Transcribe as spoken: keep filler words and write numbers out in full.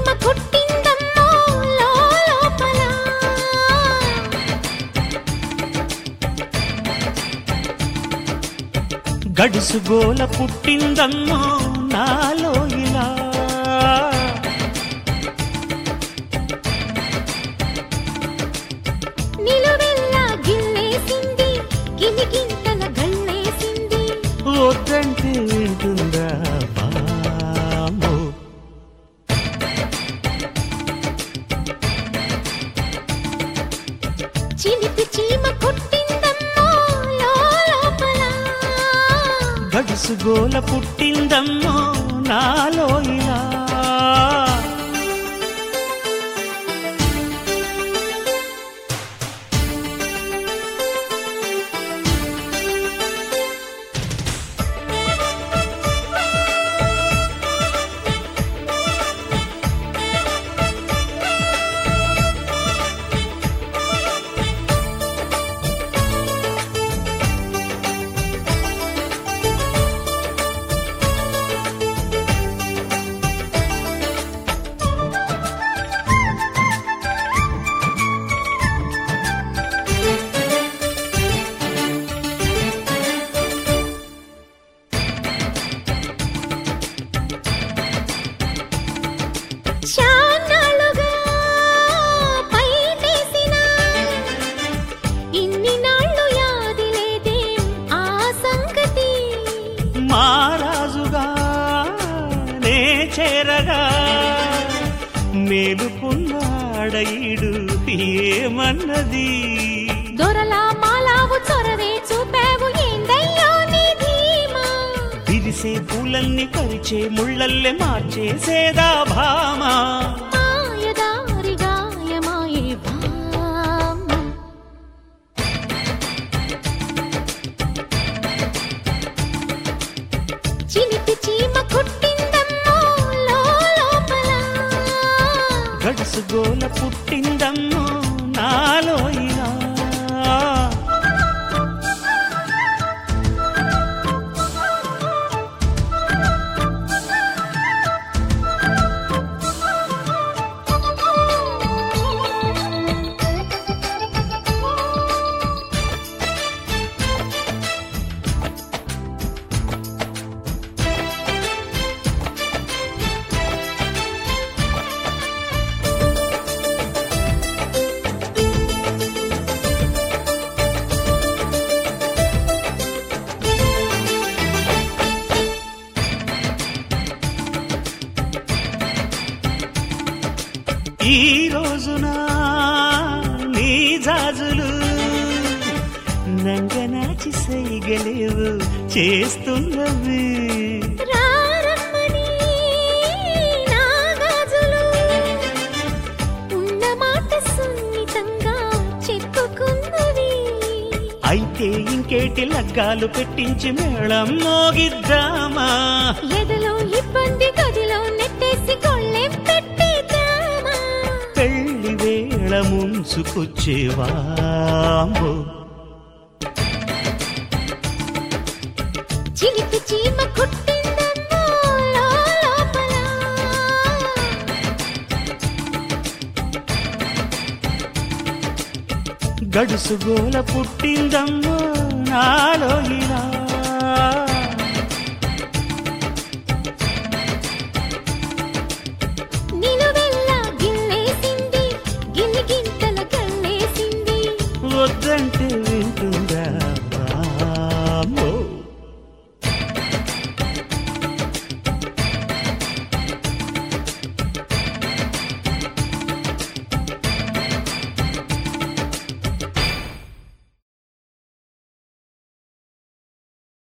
చీమ కుట్టిందమ్మో లోపల గడుసు గోల పుట్టిందమ్మో నాలో ఇలా నిలువెల్లా గిల్లేసింది గిలిగింతల గల్లేసింది వద్దంటే వింటుందా బామో చిలిపి చీమ కుట్టిందమ్మో లోపల గడుసు గోల పుట్టిందమ్మో నాలో ఇలా చాన్నాళ్ళుగా పైటేసినా ఇన్ని నాళ్ళు యాది లేదేం ఆ సంగతి మారాజుగా నే చేరగా మేలుకున్నాడయిడు ఏమన్నది దొరలా మాలావు చొరవే చూపావు ఏందయ్యో నీ ధీమా విరిసే పూలన్నీ కరిచే ముళ్ళల్లే మార్చేసేదా భామా మాయదారి గాయమాయే భామ చిలిపి చీమ కుట్టిందమ్మో లోపల గడుసు గోల పుట్టిందమ్మో నాలో ఇలా ఈ రోజున నీ జాజులు నంగనాచి సైగలేవు చేస్తున్నవి రారమ్మని నా గాజులు ఉన్న మాట సున్నితంగా చెప్పుకున్నవి అయితే ఇంకేటి లగ్గాలు పెట్టించి మేళం మోగిద్దామా ఎదలో ఇబ్బంది గదిలో నెట్టేసి గొళ్ళెం పెట్టిద్దామా పెళ్లి వేళ ముంచుకొచ్చేవాంబో చిలిపి చీమ కుట్టిందమ్మో లోపల గడుసు గోల పుట్టిందమ్మో నాలో ఇలా